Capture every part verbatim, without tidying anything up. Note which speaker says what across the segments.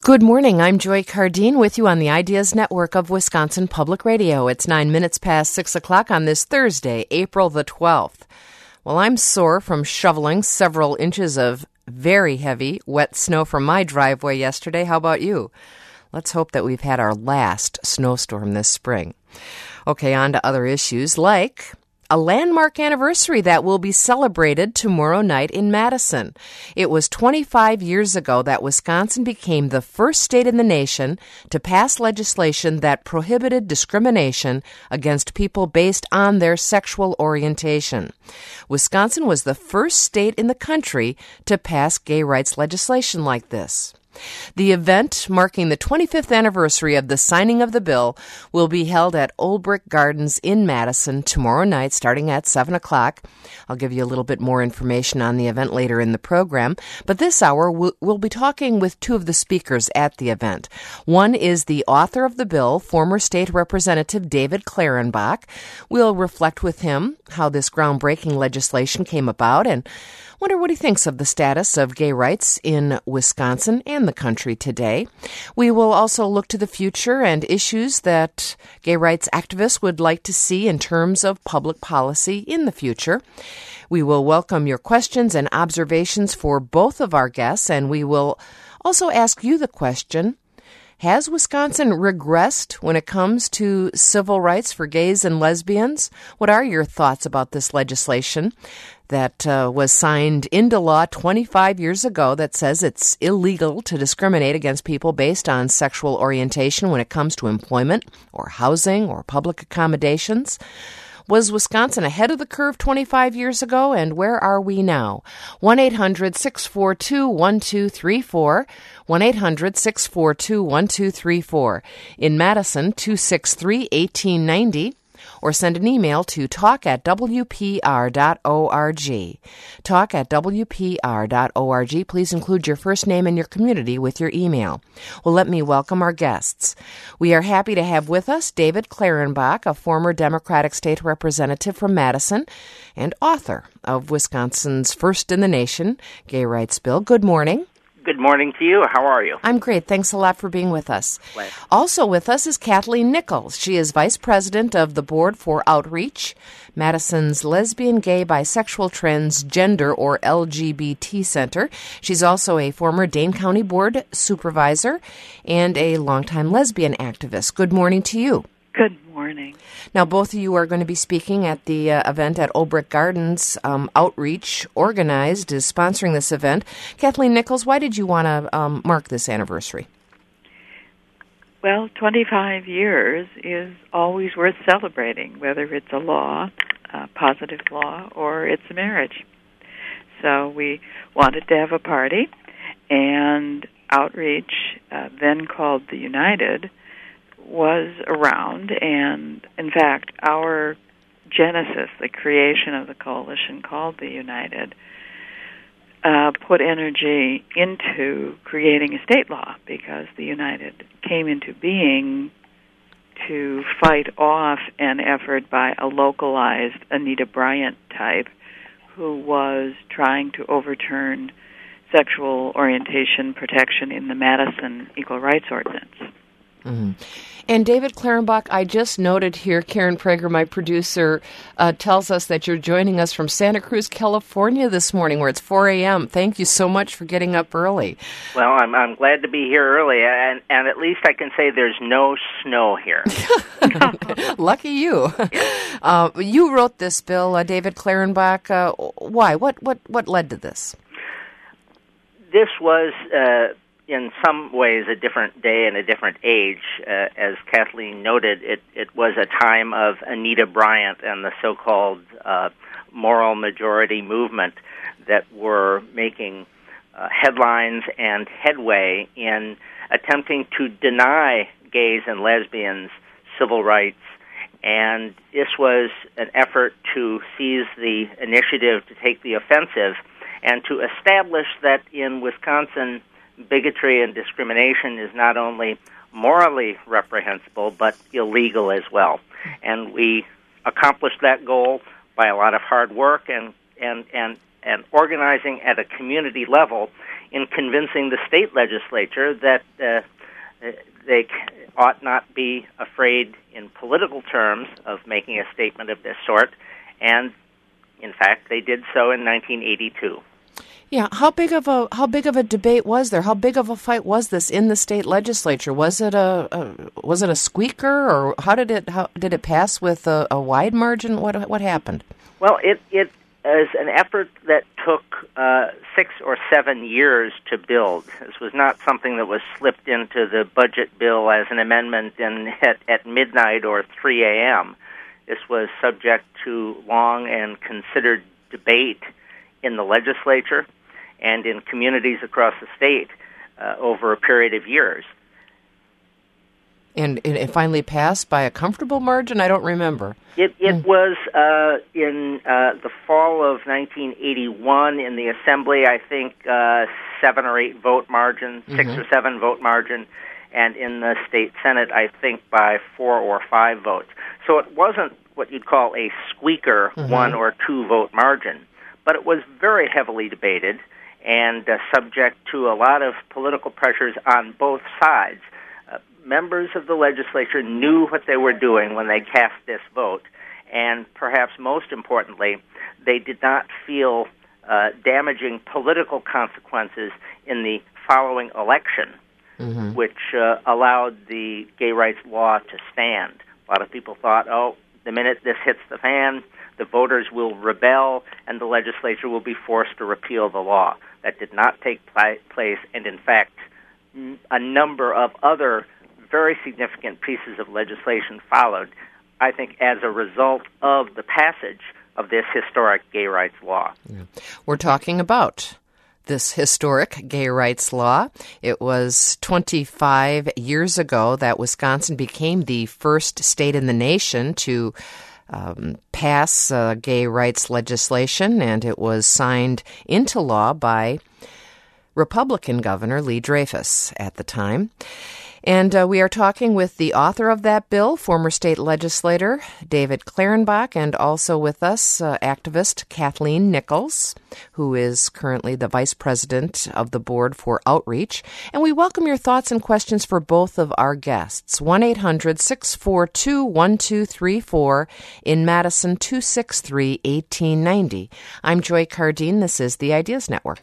Speaker 1: Good morning. I'm Joy Cardine with you on the Ideas Network of Wisconsin Public Radio. It's nine minutes past six o'clock on this Thursday, April the twelfth. Well, I'm sore from shoveling several inches of very heavy, wet snow from my driveway yesterday. How about you? Let's hope that we've had our last snowstorm this spring. Okay, on to other issues like a landmark anniversary that will be celebrated tomorrow night in Madison. It was twenty-five years ago that Wisconsin became the first state in the nation to pass legislation that prohibited discrimination against people based on their sexual orientation. Wisconsin was the first state in the country to pass gay rights legislation like this. The event, marking the twenty-fifth anniversary of the signing of the bill, will be held at Old Brick Gardens in Madison tomorrow night starting at seven o'clock. I'll give you a little bit more information on the event later in the program, but this hour we'll, we'll be talking with two of the speakers at the event. One is the author of the bill, former State Representative David Klarenbach. We'll reflect with him how this groundbreaking legislation came about and wonder what he thinks of the status of gay rights in Wisconsin and the country today. We will also look to the future and issues that gay rights activists would like to see in terms of public policy in the future. We will welcome your questions and observations for both of our guests, and we will also ask you the question, has Wisconsin regressed when it comes to civil rights for gays and lesbians? What are your thoughts about this legislation that uh, was signed into law twenty-five years ago that says it's illegal to discriminate against people based on sexual orientation when it comes to employment or housing or public accommodations? Was Wisconsin ahead of the curve twenty-five years ago, and where are we now? one eight hundred six four two one two three four, one eight hundred six four two one two three four. In Madison, two six three one eight nine zero, or send an email to talk at w p r dot org. talk at w p r dot org. Please include your first name and your community with your email. Well, let me welcome our guests. We are happy to have with us David Klarenbach, a former Democratic state representative from Madison and author of Wisconsin's first in the nation gay rights bill. Good morning.
Speaker 2: Good morning to you. How are you?
Speaker 1: I'm great. Thanks a lot for being with us.
Speaker 2: Glad.
Speaker 1: Also with us is Kathleen Nichols. She is Vice President of the Board for Outreach, Madison's Lesbian, Gay, Bisexual, Transgender, or L G B T Center. She's also a former Dane County Board Supervisor and a longtime lesbian activist. Good morning to you.
Speaker 3: Good morning.
Speaker 1: Now, both of you are going to be speaking at the uh, event at Old Brick Gardens. Um, Outreach Organized is sponsoring this event. Kathleen Nichols, why did you want to um, mark this anniversary?
Speaker 3: Well, twenty-five years is always worth celebrating, whether it's a law, a positive law, or it's a marriage. So we wanted to have a party, and Outreach, uh, then called the United, was around, and in fact, our genesis, the creation of the coalition called the United, uh, put energy into creating a state law because the United came into being to fight off an effort by a localized Anita Bryant type who was trying to overturn sexual orientation protection in the Madison Equal Rights Ordinance.
Speaker 1: Mm-hmm. And David Klarenbach, I just noted here, Karen Prager, my producer, uh, tells us that you're joining us from Santa Cruz, California this morning, where it's four a.m. Thank you so much for getting up early.
Speaker 2: Well, I'm I'm glad to be here early, and, and at least I can say there's no snow here.
Speaker 1: Lucky you. Uh, you wrote this bill, uh, David Klarenbach. Uh, why? What, what, what led to this?
Speaker 2: This was... Uh, in some ways a different day and a different age. Uh, as Kathleen noted, it, it was a time of Anita Bryant and the so-called uh, moral majority movement that were making uh, headlines and headway in attempting to deny gays and lesbians civil rights. And this was an effort to seize the initiative to take the offensive and to establish that in Wisconsin, bigotry and discrimination is not only morally reprehensible, but illegal as well. And we accomplished that goal by a lot of hard work and, and, and and organizing at a community level in convincing the state legislature that uh, they ought not be afraid in political terms of making a statement of this sort, and in fact, they did so in nineteen eighty-two.
Speaker 1: Yeah, how big of a how big of a debate was there? How big of a fight was this in the state legislature? Was it a, a was it a squeaker, or how did it how did it pass with a, a wide margin? What what happened?
Speaker 2: Well, it it is an effort that took uh, six or seven years to build. This was not something that was slipped into the budget bill as an amendment in at, at midnight or three a.m. This was subject to long and considered debate in the legislature and in communities across the state uh, over a period of years.
Speaker 1: And it finally passed by a comfortable margin? I don't remember.
Speaker 2: It, it
Speaker 1: mm.
Speaker 2: was uh, in uh, the fall of nineteen eighty-one in the Assembly, I think uh, seven or eight vote margin, six mm-hmm. or seven vote margin, and in the state Senate, I think by four or five votes. So it wasn't what you'd call a squeaker mm-hmm. one or two vote margin, but it was very heavily debated and uh, subject to a lot of political pressures on both sides. Uh, members of the legislature knew what they were doing when they cast this vote, and perhaps most importantly, they did not feel uh, damaging political consequences in the following election, mm-hmm. which uh, allowed the gay rights law to stand. A lot of people thought, oh, the minute this hits the fan, the voters will rebel and the legislature will be forced to repeal the law. That did not take pl- place, and in fact, n- a number of other very significant pieces of legislation followed, I think, as a result of the passage of this historic gay rights law.
Speaker 1: Yeah. We're talking about this historic gay rights law. It was twenty-five years ago that Wisconsin became the first state in the nation to um, pass uh, gay rights legislation, and it was signed into law by Republican Governor Lee Dreyfus at the time. And uh, we are talking with the author of that bill, former state legislator David Klarenbach, and also with us, uh, activist Kathleen Nichols, who is currently the vice president of the Board for Outreach. And we welcome your thoughts and questions for both of our guests. one eight hundred six four two one two three four, in Madison two six three one eight nine zero. I'm Joy Cardine. This is the Ideas Network.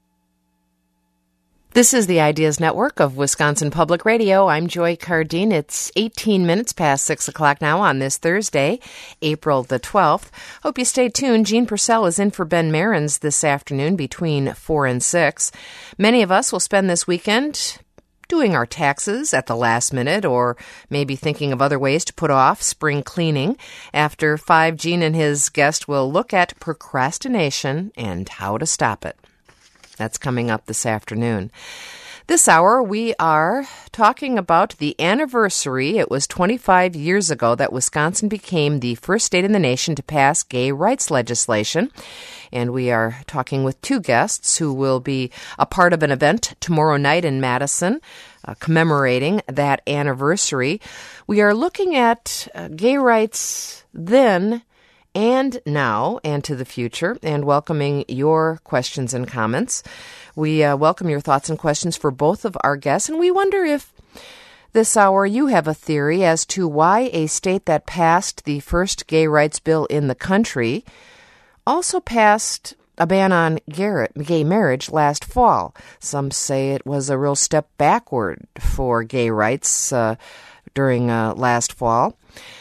Speaker 1: This is the Ideas Network of Wisconsin Public Radio. I'm Joy Cardine. It's eighteen minutes past six o'clock now on this Thursday, April the twelfth. Hope you stay tuned. Jean Purcell is in for Ben Marins this afternoon between four and six. Many of us will spend this weekend doing our taxes at the last minute, or maybe thinking of other ways to put off spring cleaning. After five, Jean and his guest will look at procrastination and how to stop it. That's coming up this afternoon. This hour, we are talking about the anniversary. It was twenty-five years ago that Wisconsin became the first state in the nation to pass gay rights legislation. And we are talking with two guests who will be a part of an event tomorrow night in Madison, uh, commemorating that anniversary. We are looking at uh, gay rights then and now, and to the future, and welcoming your questions and comments. We uh, welcome your thoughts and questions for both of our guests, and we wonder if this hour you have a theory as to why a state that passed the first gay rights bill in the country also passed a ban on gay marriage last fall. Some say it was a real step backward for gay rights uh, during uh, last fall.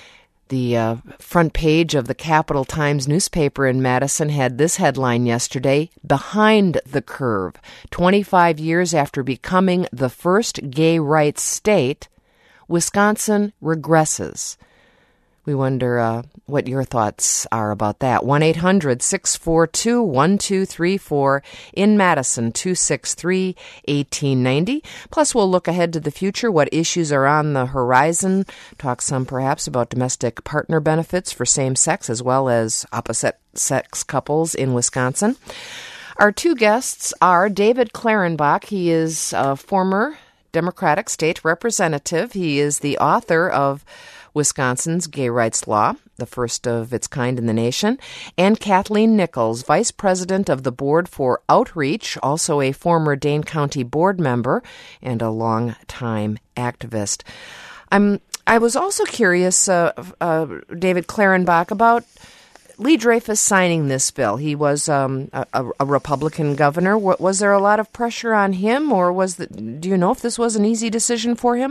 Speaker 1: The uh, front page of the Capital Times newspaper in Madison had this headline yesterday: "Behind the Curve. twenty-five years after becoming the first gay rights state, Wisconsin regresses." We wonder uh, what your thoughts are about that. one eight hundred six four two one two three four, in Madison two six three one eight nine zero. Plus, we'll look ahead to the future, what issues are on the horizon, talk some perhaps about domestic partner benefits for same-sex as well as opposite-sex couples in Wisconsin. Our two guests are David Klarenbach. He is a former Democratic state representative. He is the author of Wisconsin's gay rights law, the first of its kind in the nation, and Kathleen Nichols, Vice President of the Board for Outreach, also a former Dane County board member and a long-time activist. I'm, I was also curious, uh, uh, David Klarenbach, about Lee Dreyfus signing this bill. He was um, a, a Republican governor. Was there a lot of pressure on him, or was the, do you know if this was an easy decision for him?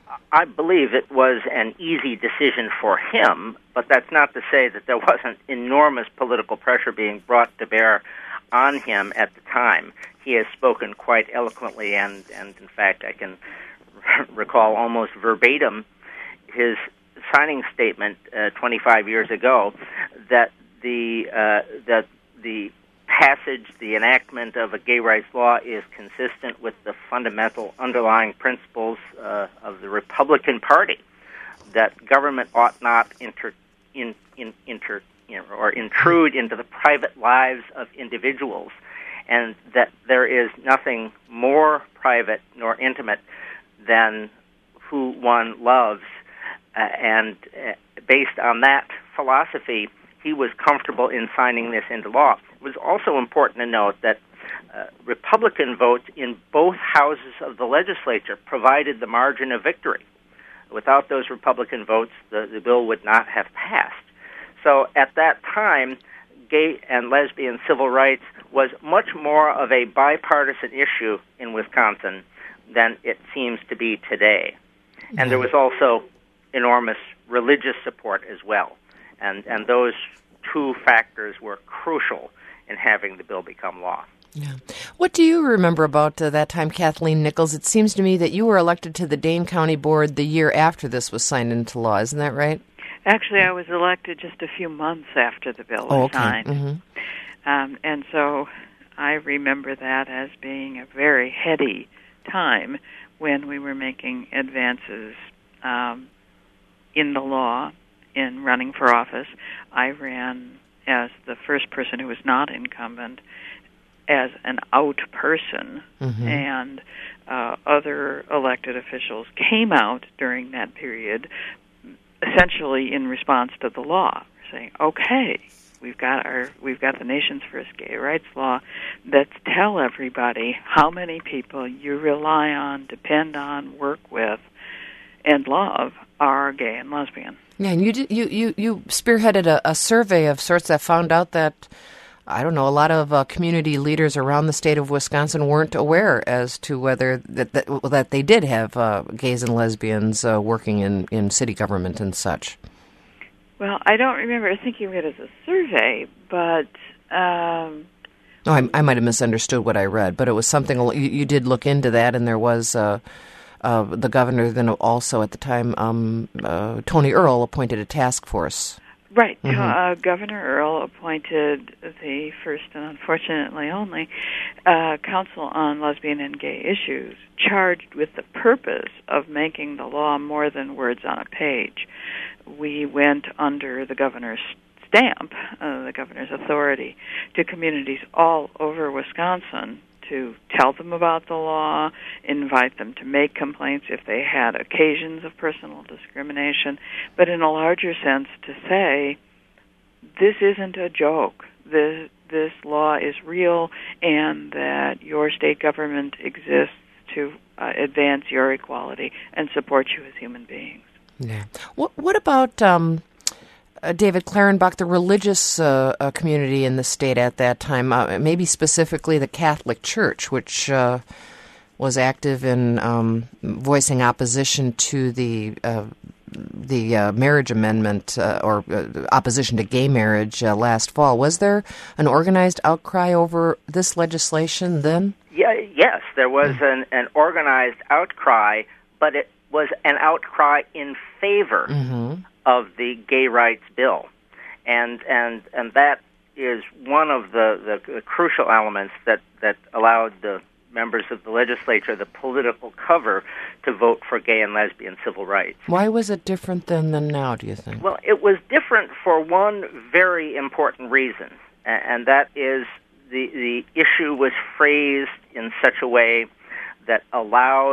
Speaker 2: I believe it was an easy decision for him, but that's not to say that there wasn't enormous political pressure being brought to bear on him at the time. He has spoken quite eloquently, and, and in fact, I can recall almost verbatim his signing statement uh, twenty-five years ago that the uh, that the passage, the enactment of a gay rights law is consistent with the fundamental underlying principles uh, of the Republican Party, that government ought not inter, in, in, inter, you know, or intrude into the private lives of individuals, and that there is nothing more private nor intimate than who one loves. Uh, and uh, based on that philosophy, he was comfortable in signing this into law. It was also important to note that uh, Republican votes in both houses of the legislature provided the margin of victory. Without those Republican votes, the, the bill would not have passed. So at that time, gay and lesbian civil rights was much more of a bipartisan issue in Wisconsin than it seems to be today. And there was also enormous religious support as well. And and those two factors were crucial in having the bill become law.
Speaker 1: Yeah. What do you remember about uh, that time, Kathleen Nichols? It seems to me that you were elected to the Dane County Board the year after this was signed into law. Isn't that right?
Speaker 3: Actually, I was elected just a few months after the bill was
Speaker 1: oh, okay.
Speaker 3: signed.
Speaker 1: Mm-hmm.
Speaker 3: Um, and so I remember that as being a very heady time when we were making advances um, in the law, in running for office. I ran as the first person who was not incumbent as an out person,
Speaker 1: mm-hmm.
Speaker 3: and uh, other elected officials came out during that period essentially in response to the law, saying, okay, we've got our we've got the nation's first gay rights law. Let's tell everybody how many people you rely on, depend on, work with, and love are gay and lesbian.
Speaker 1: Yeah, and you did, you, you, you spearheaded a, a survey of sorts that found out that, I don't know, a lot of uh, community leaders around the state of Wisconsin weren't aware as to whether that that, that they did have uh, gays and lesbians uh, working in, in city government and such.
Speaker 3: Well, I don't remember thinking of it as a survey, but... Um,
Speaker 1: oh, I, I might have misunderstood what I read, but it was something, you, you did look into that, and there was... Uh, Uh, the governor then also at the time, um, uh, Tony Earl, appointed a task force.
Speaker 3: Right.
Speaker 1: Mm-hmm.
Speaker 3: Uh, Governor Earl appointed the first and unfortunately only uh, Council on Lesbian and Gay Issues, charged with the purpose of making the law more than words on a page. We went under the governor's stamp, uh, the governor's authority, to communities all over Wisconsin to tell them about the law, invite them to make complaints if they had occasions of personal discrimination, but in a larger sense to say, this isn't a joke. This, this law is real, and that your state government exists to uh, advance your equality and support you as human beings.
Speaker 1: Yeah. What, what about... Um Uh, David Klarenbach, the religious uh, uh, community in the state at that time, uh, maybe specifically the Catholic Church, which uh, was active in um, voicing opposition to the uh, the uh, marriage amendment uh, or uh, opposition to gay marriage uh, last fall. Was there an organized outcry over this legislation then?
Speaker 2: Yeah, yes, there was an, an organized outcry, but it was an outcry in favor
Speaker 1: Mm-hmm.
Speaker 2: of the gay rights bill, and and and that is one of the, the, the crucial elements that, that allowed the members of the legislature the political cover to vote for gay and lesbian civil rights.
Speaker 1: Why was it different then than now, do you think?
Speaker 2: Well, it was different for one very important reason, and that is the the issue was phrased in such a way that allowed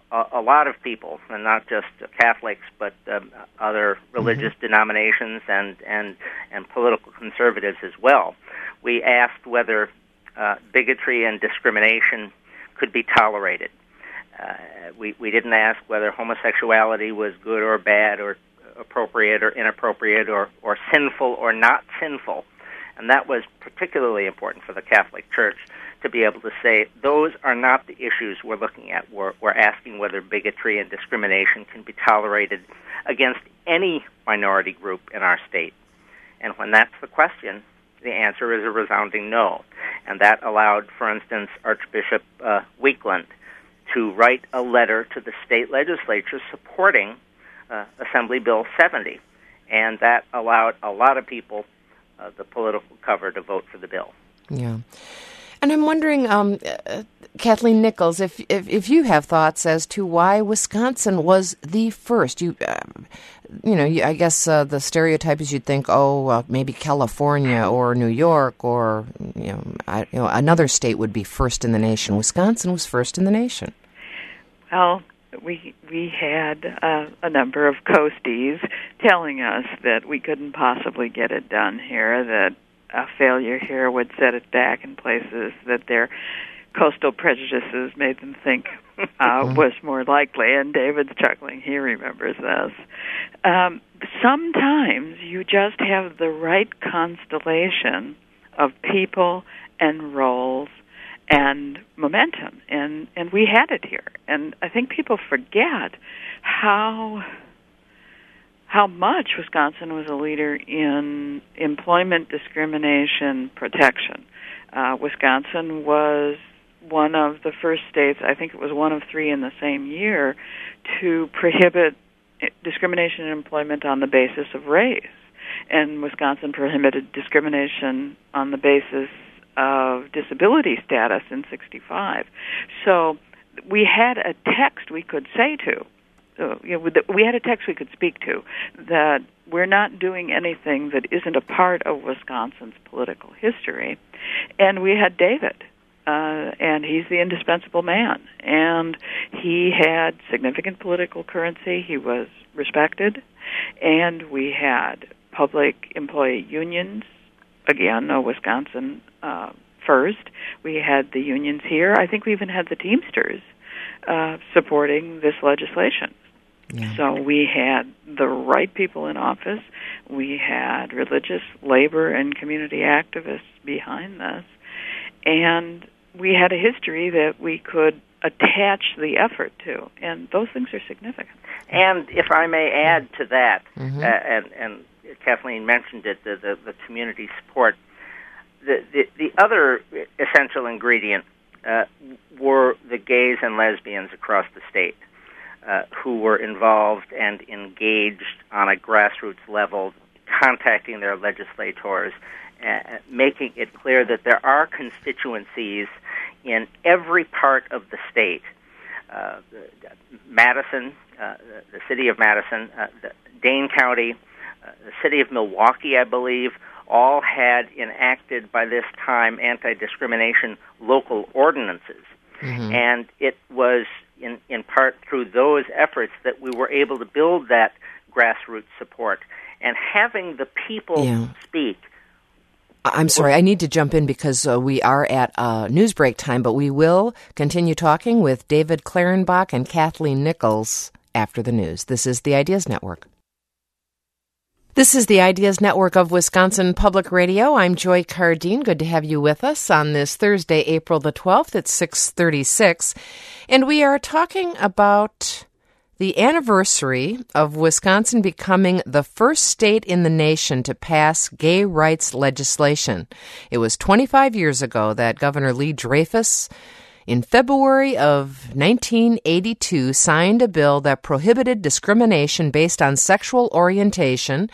Speaker 2: a, a lot of people, and not just Catholics, but um, other religious mm-hmm. denominations and, and, and political conservatives as well. We asked whether uh, bigotry and discrimination could be tolerated. Uh, we, we didn't ask whether homosexuality was good or bad or appropriate or inappropriate or, or sinful or not sinful. And that was particularly important for the Catholic Church, to be able to say those are not the issues we're looking at. We're, we're asking whether bigotry and discrimination can be tolerated against any minority group in our state. And when that's the question, the answer is a resounding no. And that allowed, for instance, Archbishop uh, Weekland to write a letter to the state legislature supporting uh, Assembly Bill seventy. And that allowed a lot of people, uh, the political cover, to vote for the bill.
Speaker 1: Yeah. And I'm wondering, um, uh, Kathleen Nichols, if, if if you have thoughts as to why Wisconsin was the first. You, uh, you know, I guess uh, the stereotype is you'd think, oh, uh, maybe California or New York or you know, I, you know, another state would be first in the nation. Wisconsin was first in the nation.
Speaker 3: Well, we we had uh, a number of coasties telling us that we couldn't possibly get it done here, that a failure here would set it back in places that their coastal prejudices made them think uh, was more likely. And David's chuckling. He remembers this. Um, sometimes you just have the right constellation of people and roles and momentum, and, and we had it here. And I think people forget how... how much Wisconsin was a leader in employment discrimination protection. Uh, Wisconsin was one of the first states, I think it was one of three in the same year, to prohibit discrimination in employment on the basis of race. And Wisconsin prohibited discrimination on the basis of disability status in sixty-five. So we had a text we could say to. Uh, you know, we had a text we could speak to, that we're not doing anything that isn't a part of Wisconsin's political history. And we had David, uh, and he's the indispensable man. And he had significant political currency. He was respected. And we had public employee unions, again, no Wisconsin uh, first. We had the unions here. I think we even had the Teamsters uh, supporting this legislation. Yeah. So we had the right people in office. We had religious, labor, and community activists behind this. And we had a history that we could attach the effort to. And those things are significant.
Speaker 2: And if I may add to that,
Speaker 1: mm-hmm.
Speaker 2: uh, and, and Kathleen mentioned it, the, the, the community support, the, the, the other essential ingredient uh, were the gays and lesbians across the state. Uh, who were involved and engaged on a grassroots level, contacting their legislators, uh, making it clear that there are constituencies in every part of the state. Uh, Madison, uh, the city of Madison, uh, the Dane County, uh, the city of Milwaukee, I believe, all had enacted by this time anti-discrimination local ordinances. Mm-hmm. And it was In, in part through those efforts that we were able to build that grassroots support. And having the people yeah. speak.
Speaker 1: I'm sorry, I need to jump in because uh, we are at uh, news break time, but we will continue talking with David Klarenbach and Kathleen Nichols after the news. This is the Ideas Network. This is the Ideas Network of Wisconsin Public Radio. I'm Joy Cardine. Good to have you with us on this Thursday, April the twelfth at six thirty-six. And we are talking about the anniversary of Wisconsin becoming the first state in the nation to pass gay rights legislation. It was twenty-five years ago that Governor Lee Dreyfus, in February of nineteen eighty-two, signed a bill that prohibited discrimination based on sexual orientation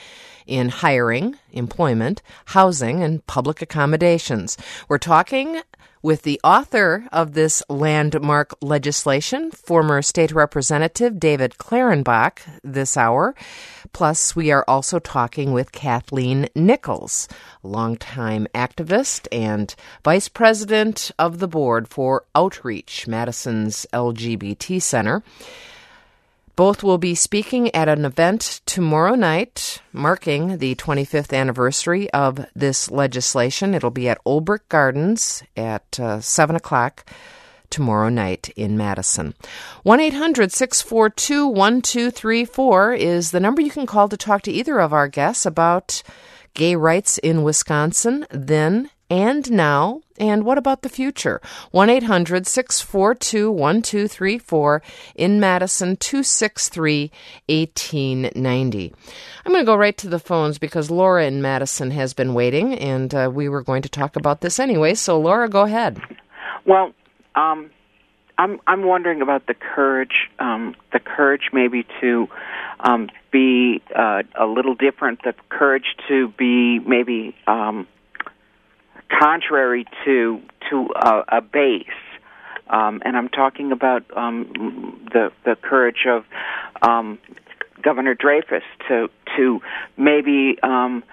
Speaker 1: in hiring, employment, housing, and public accommodations. We're talking with the author of this landmark legislation, former state representative David Klarenbach, this hour. Plus, we are also talking with Kathleen Nichols, longtime activist and vice president of the board for Outreach, Madison's L G B T Center. Both will be speaking at an event tomorrow night marking the twenty-fifth anniversary of this legislation. It'll be at Olbrich Gardens at uh, seven o'clock tomorrow night in Madison. one eight hundred six four two one two three four is the number you can call to talk to either of our guests about gay rights in Wisconsin then and now, and what about the future? one eight hundred six four two one two three four, in Madison, two six three one eight nine zero. I'm going to go right to the phones because Laura in Madison has been waiting, and uh, we were going to talk about this anyway. So, Laura, go ahead.
Speaker 4: Well, um, I'm I'm wondering about the courage, um, the courage maybe to um, be uh, a little different, the courage to be maybe Um, contrary to to uh, a base, um, and I'm talking about um, the the courage of um, Governor Dreyfus to to maybe. Um,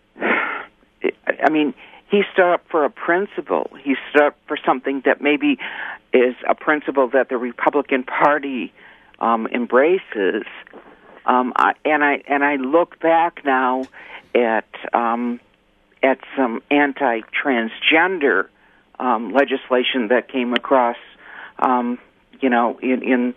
Speaker 4: I mean, he stood up for a principle. He stood up for something that maybe is a principle that the Republican Party um, embraces. Um, I, and I and I look back now at. Um, at some anti-transgender um, legislation that came across, um, you know, in, in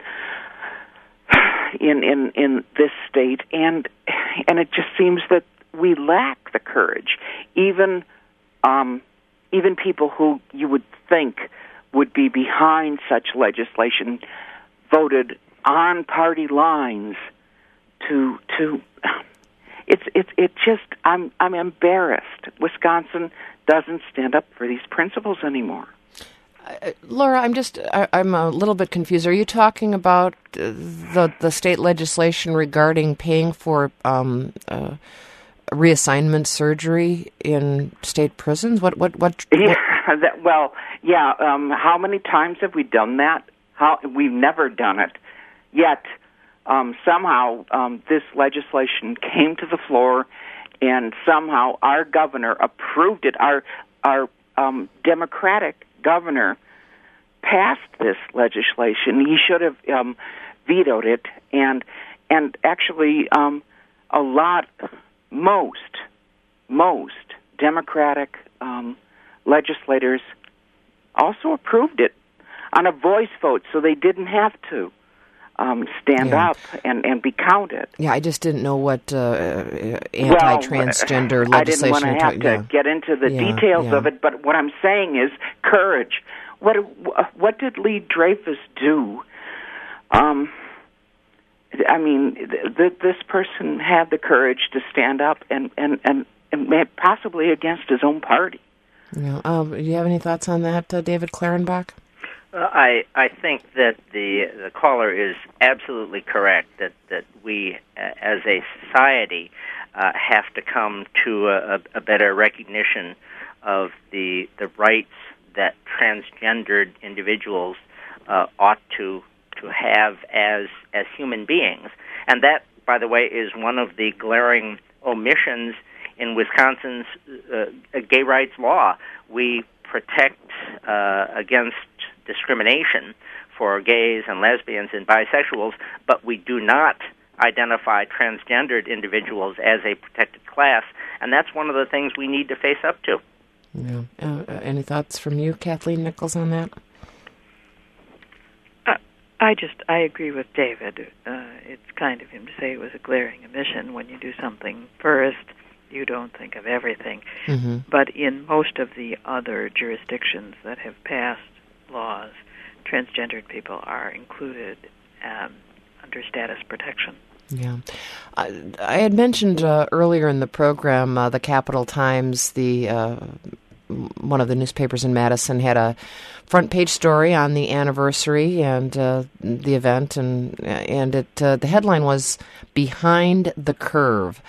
Speaker 4: in in in this state, and and it just seems that we lack the courage. Even um, even people who you would think would be behind such legislation voted on party lines to to. It's it's it just I'm I'm embarrassed. Wisconsin doesn't stand up for these principles anymore.
Speaker 1: Uh, Laura, I'm just I, I'm a little bit confused. Are you talking about uh, the the state legislation regarding paying for um, uh, reassignment surgery in state prisons? What what what? what?
Speaker 4: Yeah, that, well, yeah. Um, how many times have we done that? How we've never done it yet. Um, somehow um, this legislation came to the floor, and somehow our governor approved it. Our our um, Democratic governor passed this legislation. He should have um, vetoed it, and and actually um, a lot, most most Democratic um, legislators also approved it on a voice vote, so they didn't have to. Um, stand yeah. up and, and be counted.
Speaker 1: Yeah, I just didn't know what uh, anti-transgender
Speaker 4: well,
Speaker 1: legislation.
Speaker 4: I didn't want to have to
Speaker 1: yeah.
Speaker 4: get into the
Speaker 1: yeah,
Speaker 4: details
Speaker 1: yeah.
Speaker 4: of it, but what I'm saying is courage. What what did Lee Dreyfus do? Um, I mean, th- th- this person had the courage to stand up and and and, and possibly against his own party.
Speaker 1: Yeah. Um, do you have any thoughts on that, uh, David Klarenbach?
Speaker 2: Uh, I I think that the the caller is absolutely correct that that we uh, as a society uh, have to come to a, a better recognition of the the rights that transgendered individuals uh, ought to to have as as human beings, and that, by the way, is one of the glaring omissions in Wisconsin's uh, gay rights law. We protect uh, against discrimination for gays and lesbians and bisexuals, but we do not identify transgendered individuals as a protected class, and that's one of the things we need to face up to.
Speaker 1: Yeah. Uh, any thoughts from you, Kathleen Nichols, on that?
Speaker 3: Uh, I just, I agree with David. Uh, it's kind of him to say it was a glaring omission. When you do something first, you don't think of everything. Mm-hmm. But in most of the other jurisdictions that have passed laws, transgendered people are included um, under status protection.
Speaker 1: Yeah. I, I had mentioned uh, earlier in the program, uh, the Capital Times, the uh, one of the newspapers in Madison, had a front page story on the anniversary and uh, the event, and and it uh, the headline was "Behind the Curve."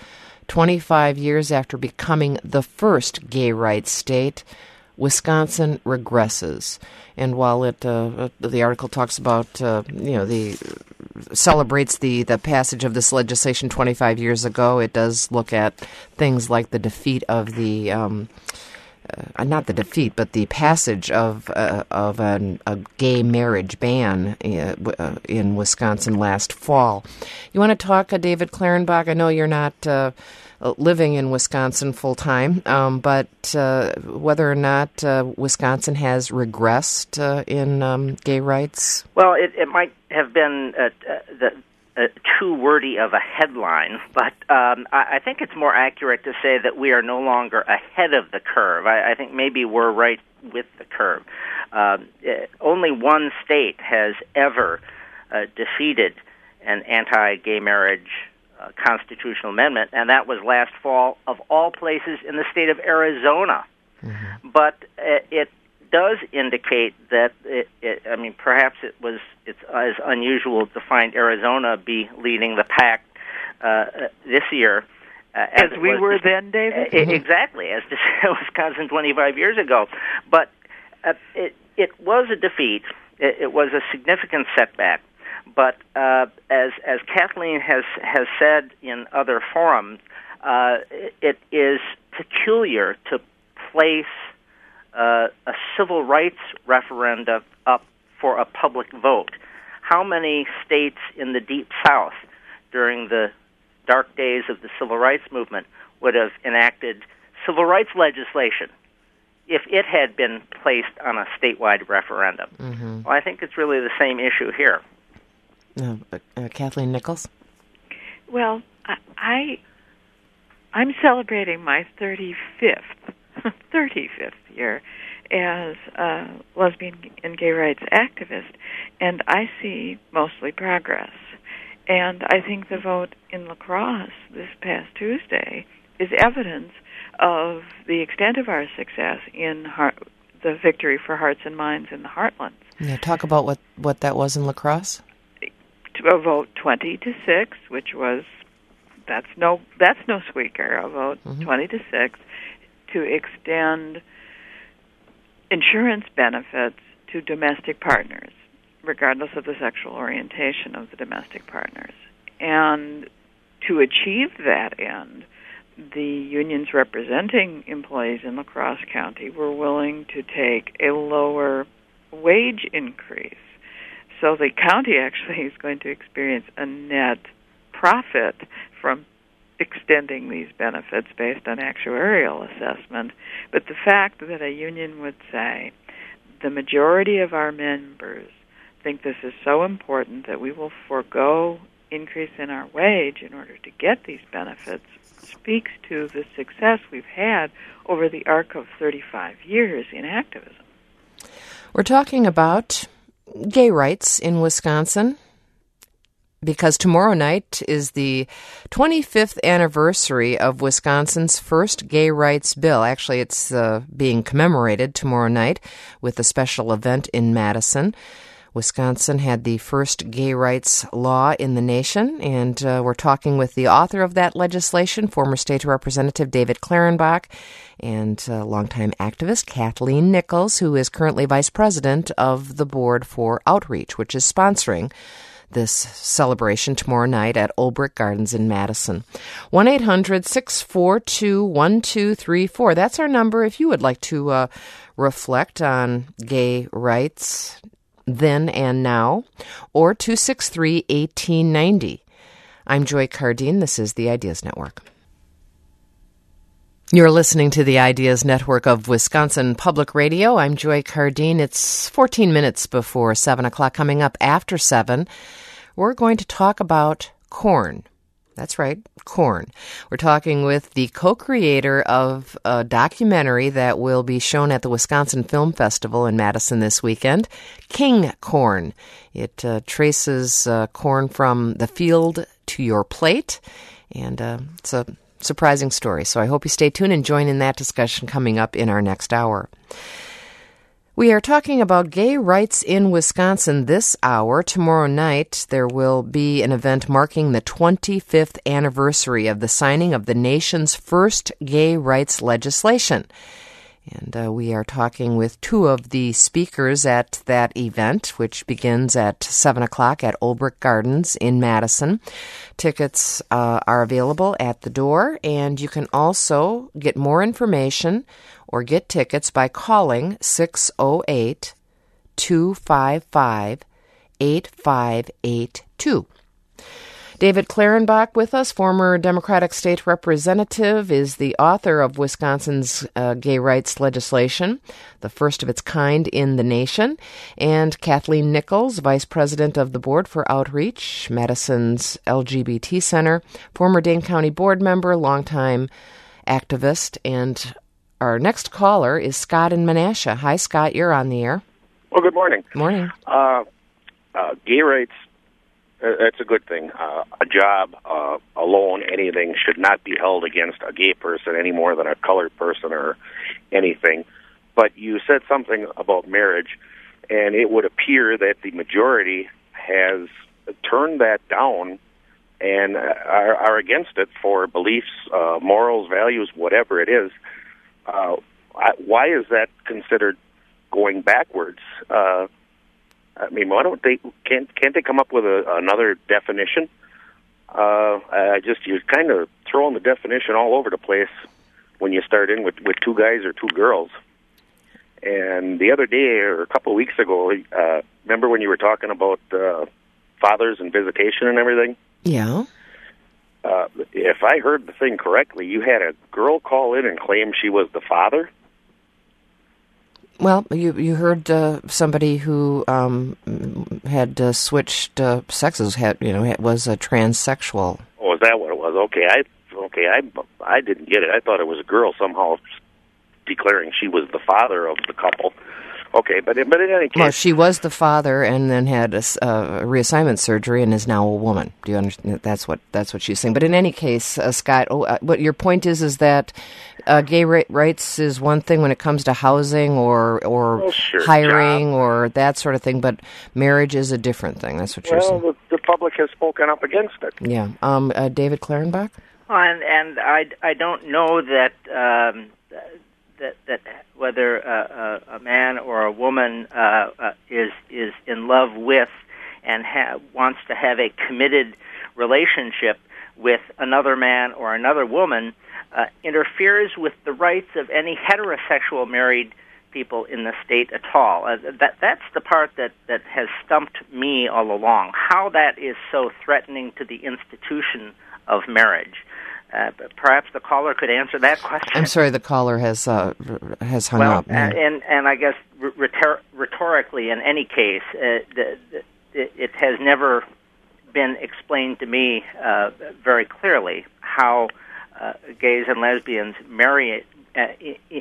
Speaker 1: twenty-five years after becoming the first gay rights state, Wisconsin regresses. And while it uh, the article talks about uh, you know the celebrates the, the passage of this legislation twenty-five years ago, it does look at things like the defeat of the um, uh, not the defeat, but the passage of uh, of an, a gay marriage ban uh, in Wisconsin last fall. You want to talk, uh, David Klarenbach? I know you're not Uh, living in Wisconsin full time, um, but uh, whether or not uh, Wisconsin has regressed uh, in um, gay rights?
Speaker 2: Well, it, it might have been uh, uh, the, uh, too wordy of a headline, but um, I, I think it's more accurate to say that we are no longer ahead of the curve. I, I think maybe we're right with the curve. Uh, it, only one state has ever uh, defeated an anti-gay marriage Uh, constitutional amendment, and that was last fall, of all places, in the state of Arizona. Mm-hmm. But it, it does indicate that it, it, I mean, perhaps it was it's as unusual to find Arizona be leading the pack uh, this year.
Speaker 3: Uh, as, as we were then, David?
Speaker 2: Uh, exactly, as Wisconsin twenty-five years ago. But uh, it, it was a defeat. It, it was a significant setback. But uh, as as Kathleen has, has said in other forums, uh, it is peculiar to place uh, a civil rights referendum up for a public vote. How many states in the Deep South during the dark days of the civil rights movement would have enacted civil rights legislation if it had been placed on a statewide referendum? Mm-hmm. Well, I think it's really the same issue here.
Speaker 1: Uh, uh, Kathleen Nichols?
Speaker 3: Well, I, I, I'm celebrating my thirty-fifth, thirty-fifth year as a lesbian and gay rights activist, and I see mostly progress. And I think the vote in La Crosse this past Tuesday is evidence of the extent of our success in heart, the victory for hearts and minds in the heartlands.
Speaker 1: Yeah, talk about what, what that was in La Crosse.
Speaker 3: A vote twenty to six, which was that's no that's no squeaker. A vote mm-hmm. twenty to six to extend insurance benefits to domestic partners, regardless of the sexual orientation of the domestic partners. And to achieve that end, the unions representing employees in La Crosse County were willing to take a lower wage increase. So the county actually is going to experience a net profit from extending these benefits based on actuarial assessment. But the fact that a union would say, the majority of our members think this is so important that we will forego increase in our wage in order to get these benefits, speaks to the success we've had over the arc of thirty-five years in activism.
Speaker 1: We're talking about gay rights in Wisconsin, because tomorrow night is the twenty-fifth anniversary of Wisconsin's first gay rights bill. Actually, it's uh, being commemorated tomorrow night with a special event in Madison. Wisconsin had the first gay rights law in the nation, and uh, we're talking with the author of that legislation, former state representative David Klarenbach, and uh, longtime activist Kathleen Nichols, who is currently vice president of the Board for Outreach, which is sponsoring this celebration tomorrow night at Olbrich Gardens in Madison. one eight hundred six four two one two three four. That's our number if you would like to uh, reflect on gay rights then and now, or two six three, one eight nine zero. I'm Joy Cardine. This is the Ideas Network. You're listening to the Ideas Network of Wisconsin Public Radio. I'm Joy Cardine. It's fourteen minutes before seven o'clock. Coming up after seven, we're going to talk about corn. That's right, corn. We're talking with the co-creator of a documentary that will be shown at the Wisconsin Film Festival in Madison this weekend, King Corn. It uh, traces uh, corn from the field to your plate, and uh, it's a surprising story. So I hope you stay tuned and join in that discussion coming up in our next hour. We are talking about gay rights in Wisconsin this hour. Tomorrow night, there will be an event marking the twenty-fifth anniversary of the signing of the nation's first gay rights legislation. And uh, we are talking with two of the speakers at that event, which begins at seven o'clock at Olbrich Gardens in Madison. Tickets uh, are available at the door, and you can also get more information or get tickets by calling six oh eight, two five five, eight five eight two. David Klarenbach with us, former Democratic state representative, is the author of Wisconsin's uh, gay rights legislation, the first of its kind in the nation, and Kathleen Nichols, vice president of the Board for Outreach, Madison's L G B T Center, former Dane County board member, longtime activist, and our next caller is Scott in Menasha. Hi, Scott, you're on the air.
Speaker 5: Well, good morning.
Speaker 1: Morning.
Speaker 5: Uh, uh, gay rights, uh, that's a good thing. Uh, a job, uh, a loan, anything should not be held against a gay person any more than a colored person or anything. But you said something about marriage, and it would appear that the majority has turned that down and are, are against it for beliefs, uh, morals, values, whatever it is. Uh, why is that considered going backwards? Uh, I mean, why don't they can't can't they come up with a, another definition? Uh, I just you're kind of throwing the definition all over the place when you start in with, with two guys or two girls. And the other day, or a couple of weeks ago, uh, remember when you were talking about uh, fathers and visitation and everything?
Speaker 1: Yeah.
Speaker 5: Uh, if I heard the thing correctly, you had a girl call in and claim she was the father?
Speaker 1: Well, you you heard uh, somebody who um, had uh, switched uh, sexes, had you know, was a transsexual.
Speaker 5: Oh, is that what it was? Okay, I okay, I I didn't get it. I thought it was a girl somehow declaring she was the father of the couple. Okay, but in, but in any case,
Speaker 1: well, she was the father and then had a, uh, reassignment surgery and is now a woman. Do you understand? That's what that's what she's saying. But in any case, uh, Scott, oh, uh, what your point is is that uh, gay ra- rights is one thing when it comes to housing or or
Speaker 5: well, sure,
Speaker 1: hiring
Speaker 5: job.
Speaker 1: or that sort of thing, but marriage is a different thing. That's what you're
Speaker 5: well,
Speaker 1: saying.
Speaker 5: Well, the, the public has spoken up against it.
Speaker 1: Yeah, um, uh, David Klarenbach.
Speaker 2: Well, and and I I don't know that. Um, That, that whether uh, a, a man or a woman uh, uh, is is in love with and ha- wants to have a committed relationship with another man or another woman uh, interferes with the rights of any heterosexual married people in the state at all. Uh, that that's the part that, that has stumped me all along. How that is so threatening to the institution of marriage. Uh, perhaps the caller could answer that question.
Speaker 1: I'm sorry, the caller has uh, has hung
Speaker 2: well,
Speaker 1: up.
Speaker 2: Well, uh, and and I guess rhetor- rhetorically, in any case, uh, the, the, it has never been explained to me uh, very clearly how uh, gays and lesbians marry uh, I- I-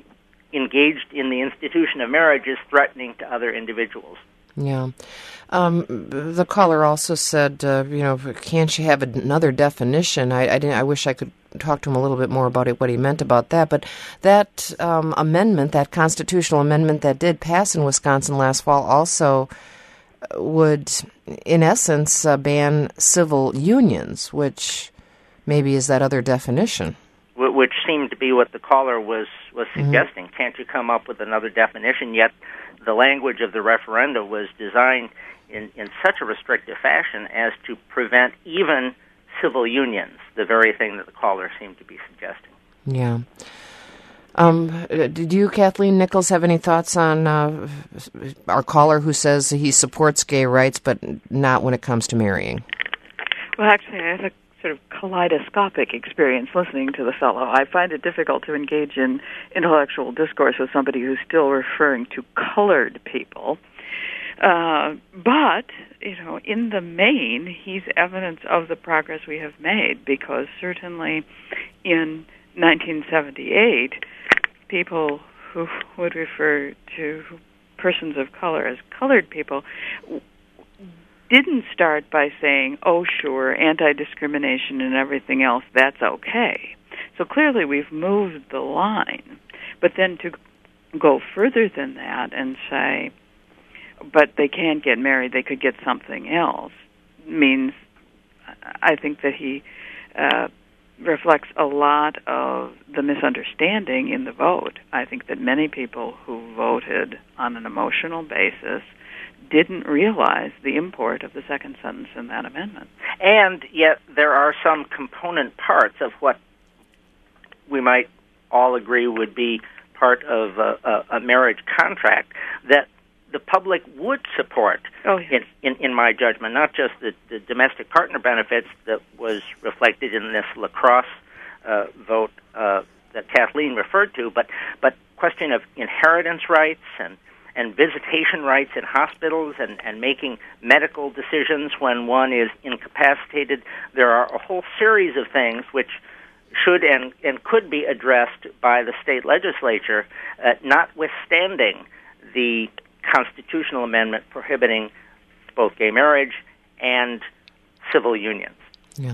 Speaker 2: engaged in the institution of marriage is threatening to other individuals.
Speaker 1: Yeah. Um, the caller also said, uh, you know, can't you have another definition? I, I, didn't, I wish I could talk to him a little bit more about it, what he meant about that. But that um, amendment, that constitutional amendment that did pass in Wisconsin last fall also would, in essence, uh, ban civil unions, which maybe is that other definition.
Speaker 2: Which seemed to be what the caller was, was suggesting.
Speaker 1: Mm-hmm.
Speaker 2: Can't you come up with another definition? Yet the language of the referendum was designed in, in such a restrictive fashion as to prevent even civil unions, the very thing that the caller seemed to be suggesting.
Speaker 1: Yeah. Um, did you, Kathleen Nichols, have any thoughts on uh, our caller who says he supports gay rights, but not when it comes to marrying?
Speaker 3: Well, actually, I have a sort of kaleidoscopic experience listening to the fellow. I find it difficult to engage in intellectual discourse with somebody who's still referring to colored people. Uh, but, you know, in the main, he's evidence of the progress we have made, because certainly in nineteen seventy-eight, people who would refer to persons of color as colored people didn't start by saying, oh, sure, anti-discrimination and everything else, that's okay. So clearly we've moved the line. But then to go further than that and say, but they can't get married, they could get something else, means I think that he uh, reflects a lot of the misunderstanding in the vote. I think that many people who voted on an emotional basis didn't realize the import of the second sentence in that amendment.
Speaker 2: And yet there are some component parts of what we might all agree would be part of a, a, a marriage contract that the public would support,
Speaker 3: oh, yes.
Speaker 2: in, in, in my judgment, not just the, the domestic partner benefits that was reflected in this lacrosse uh, vote uh, that Kathleen referred to, but but question of inheritance rights and, and visitation rights in hospitals and, and making medical decisions when one is incapacitated. There are a whole series of things which should and, and could be addressed by the state legislature, uh, notwithstanding the constitutional amendment prohibiting both gay marriage and civil unions.
Speaker 1: Yeah.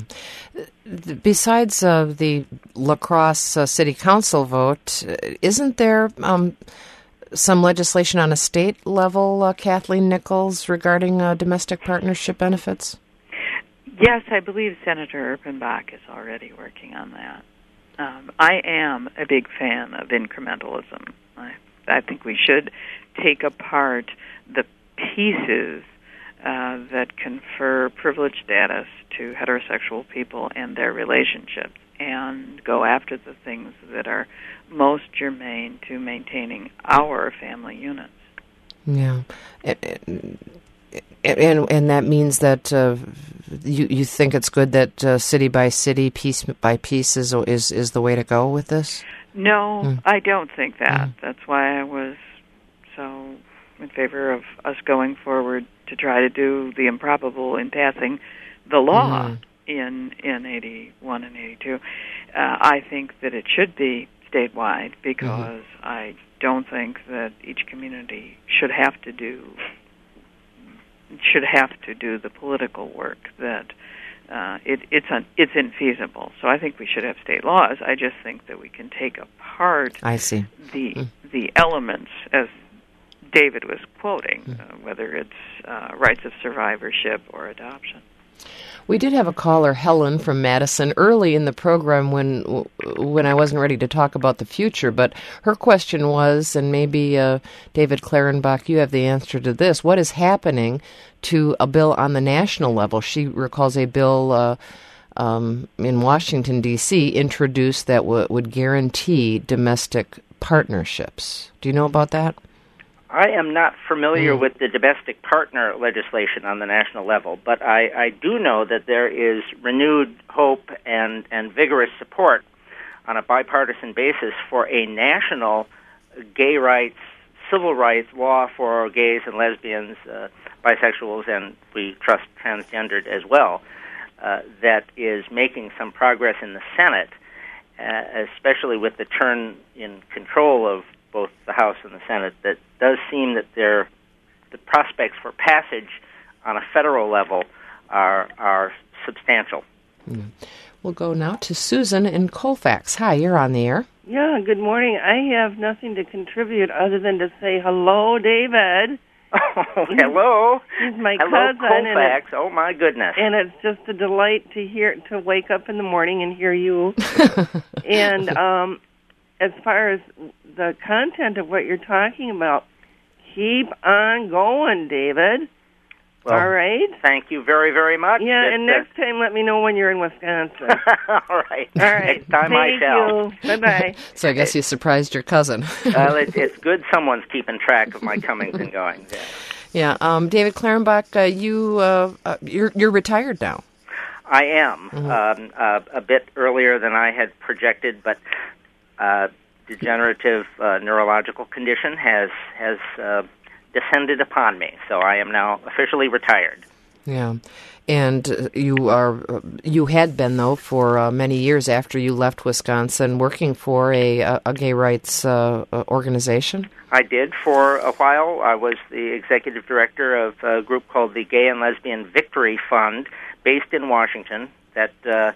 Speaker 1: Besides uh, the La Crosse uh, City Council vote, isn't there um, some legislation on a state level, uh, Kathleen Nichols, regarding uh, domestic partnership benefits?
Speaker 3: Yes, I believe Senator Erpenbach is already working on that. Um, I am a big fan of incrementalism. I, I think we should take apart the pieces uh, that confer privilege status to heterosexual people and their relationships and go after the things that are most germane to maintaining our family units.
Speaker 1: Yeah. And, and, and that means that uh, you you think it's good that uh, city by city, piece by piece is, is, is the way to go with this?
Speaker 3: No,
Speaker 1: mm.
Speaker 3: I don't think that.
Speaker 1: Mm.
Speaker 3: That's why I was so in favor of us going forward to try to do the improbable in passing the law mm. in in eighty-one and eighty-two. Uh, I think that it should be statewide because mm-hmm. I don't think that each community should have to do should have to do the political work that uh, it, it's un, it's infeasible. So I think we should have state laws. I just think that we can take apart
Speaker 1: I see.
Speaker 3: the
Speaker 1: mm.
Speaker 3: the elements as David was quoting,
Speaker 1: mm.
Speaker 3: uh, whether it's uh, rights of survivorship or adoption.
Speaker 1: We did have a caller, Helen from Madison, early in the program when when I wasn't ready to talk about the future, but her question was, and maybe uh, David Clarenbach, you have the answer to this, what is happening to a bill on the national level? She recalls a bill uh, um, in Washington, D C introduced that w- would guarantee domestic partnerships. Do you know about that?
Speaker 2: I am not familiar
Speaker 1: mm.
Speaker 2: with the domestic partner legislation on the national level, but I, I do know that there is renewed hope and, and vigorous support on a bipartisan basis for a national gay rights, civil rights law for gays and lesbians, uh, bisexuals, and we trust transgendered as well, uh, that is making some progress in the Senate, uh, especially with the turn in control of both the House and the Senate. That does seem that there, the prospects for passage on a federal level are are substantial.
Speaker 1: Mm. We'll go now to Susan in Colfax. Hi, you're on the air.
Speaker 6: Yeah, good morning. I have nothing to contribute other than to say hello, David.
Speaker 2: Oh, hello.
Speaker 6: He's my
Speaker 2: hello,
Speaker 6: cousin.
Speaker 2: Colfax.
Speaker 6: And
Speaker 2: oh, my goodness.
Speaker 6: And it's just a delight to hear to wake up in the morning and hear you. and um, as far as the content of what you're talking about, keep on going, David.
Speaker 2: Well,
Speaker 6: all right.
Speaker 2: Thank you very, very much.
Speaker 6: Yeah,
Speaker 2: it's,
Speaker 6: and next uh, time let me know when you're in Wisconsin.
Speaker 2: all right.
Speaker 6: All right.
Speaker 2: Next time
Speaker 6: Thank
Speaker 2: I shall.
Speaker 6: you. Bye-bye.
Speaker 1: So I guess you surprised your cousin.
Speaker 2: Well, it, it's good someone's keeping track of my comings and goings. Yeah.
Speaker 1: Yeah. Um, David Clarenbach, uh, you, uh, uh, you're, you're retired now.
Speaker 2: I am.
Speaker 1: Mm-hmm.
Speaker 2: Um, uh, a bit earlier than I had projected, but uh, degenerative uh, neurological condition has has uh, descended upon me, so I am now officially retired.
Speaker 1: Yeah, and uh, you are uh, you had been though for uh, many years after you left Wisconsin, working for a a, a gay rights uh, organization.
Speaker 2: I did for a while. I was the executive director of a group called the Gay and Lesbian Victory Fund, based in Washington, that uh,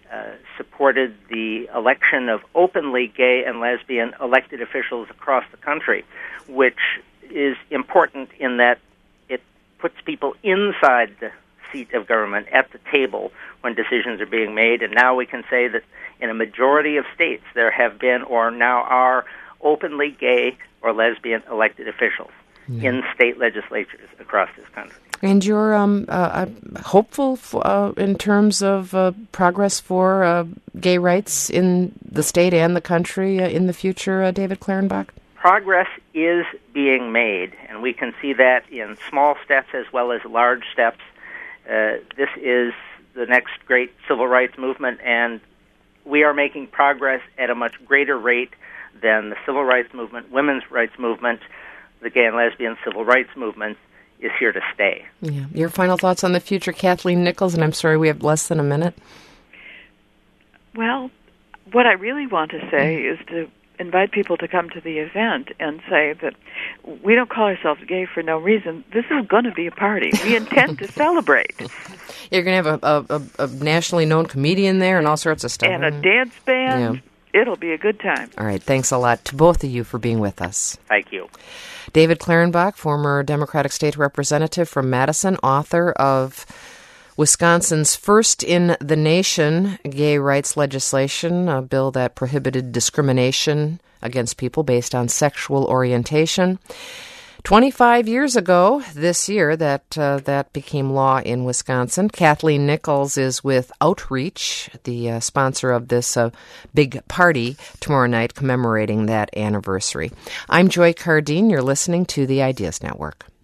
Speaker 2: uh, supported the election of openly gay and lesbian elected officials across the country, which is important in that it puts people inside the seat of government at the table when decisions are being made. And now we can say that in a majority of states there have been or now are openly gay or lesbian elected officials yeah. in state legislatures across this country.
Speaker 1: And you're um, uh, hopeful for, uh, in terms of uh, progress for uh, gay rights in the state and the country uh, in the future, uh, David Klarenbach?
Speaker 2: Progress is being made, and we can see that in small steps as well as large steps. Uh, this is the next great civil rights movement, and we are making progress at a much greater rate than the civil rights movement, women's rights movement, the gay and lesbian civil rights movement is here to stay.
Speaker 1: Yeah. Your final thoughts on the future, Kathleen Nichols, and I'm sorry we have less than a minute.
Speaker 3: Well, what I really want to say is to invite people to come to the event and say that we don't call ourselves gay for no reason. This is going to be a party. We intend to celebrate.
Speaker 1: You're going to have a, a, a nationally known comedian there and all sorts of stuff.
Speaker 3: And a dance band. Yeah. It'll be a good time.
Speaker 1: All right. Thanks a lot to both of you for being with us.
Speaker 2: Thank you.
Speaker 1: David Klarenbach, former Democratic State Representative from Madison, author of Wisconsin's first in the nation gay rights legislation, a bill that prohibited discrimination against people based on sexual orientation. Twenty-five years ago this year, that uh, that became law in Wisconsin. Kathleen Nichols is with Outreach, the uh, sponsor of this uh, big party tomorrow night commemorating that anniversary. I'm Joy Cardine. You're listening to the Ideas Network.